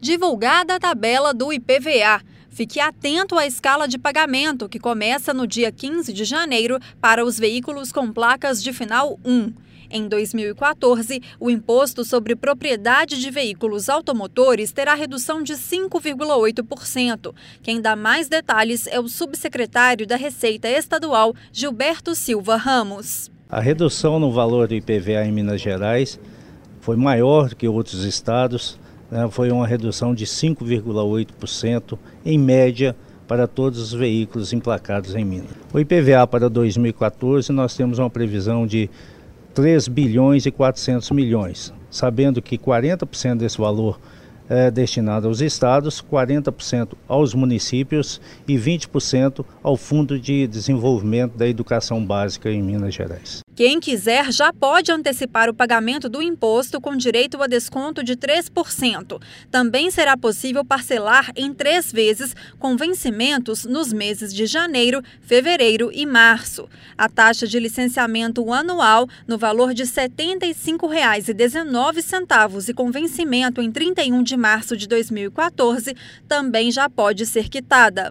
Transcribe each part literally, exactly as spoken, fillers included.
Divulgada a tabela do I P V A. Fique atento à escala de pagamento, que começa no dia quinze de janeiro para os veículos com placas de final um. Em dois mil e quatorze, o imposto sobre propriedade de veículos automotores terá redução de cinco vírgula oito por cento. Quem dá mais detalhes é o subsecretário da Receita Estadual, Gilberto Silva Ramos. A redução no valor do I P V A em Minas Gerais foi maior que outros estados, né? Foi uma redução de cinco vírgula oito por cento em média para todos os veículos emplacados em Minas. O I P V A para dois mil e quatorze nós temos uma previsão de três bilhões e quatrocentos milhões, sabendo que quarenta por cento desse valor é destinado aos estados, quarenta por cento aos municípios e vinte por cento ao Fundo de Desenvolvimento da Educação Básica em Minas Gerais. Quem quiser já pode antecipar o pagamento do imposto com direito a desconto de três por cento. Também será possível parcelar em três vezes com vencimentos nos meses de janeiro, fevereiro e março. A taxa de licenciamento anual no valor de setenta e cinco reais e dezenove centavos e com vencimento em trinta e um de março de dois mil e quatorze também já pode ser quitada.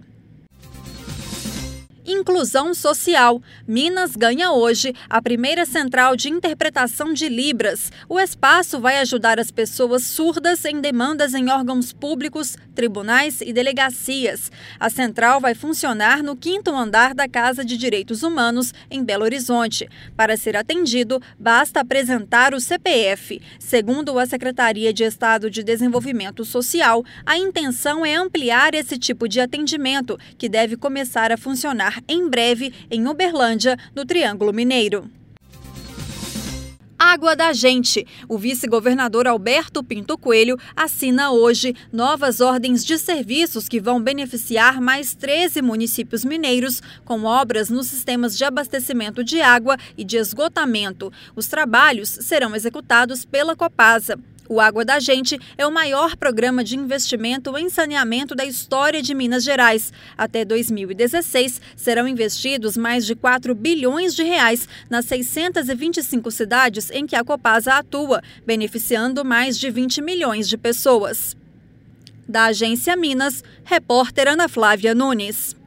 Inclusão social. Minas ganha hoje a primeira central de interpretação de Libras. O espaço vai ajudar as pessoas surdas em demandas em órgãos públicos, tribunais e delegacias. A central vai funcionar no quinto andar da Casa de Direitos Humanos, em Belo Horizonte. Para ser atendido, basta apresentar o C P F. Segundo a Secretaria de Estado de Desenvolvimento Social, a intenção é ampliar esse tipo de atendimento, que deve começar a funcionar em breve em Uberlândia, no Triângulo Mineiro. Água da Gente. O vice-governador Alberto Pinto Coelho assina hoje novas ordens de serviços que vão beneficiar mais treze municípios mineiros com obras nos sistemas de abastecimento de água e de esgotamento. Os trabalhos serão executados pela Copasa. O Água da Gente é o maior programa de investimento em saneamento da história de Minas Gerais. Até dois mil e dezesseis, serão investidos mais de quatro bilhões de reais nas seiscentas e vinte e cinco cidades em que a Copasa atua, beneficiando mais de vinte milhões de pessoas. Da Agência Minas, repórter Ana Flávia Nunes.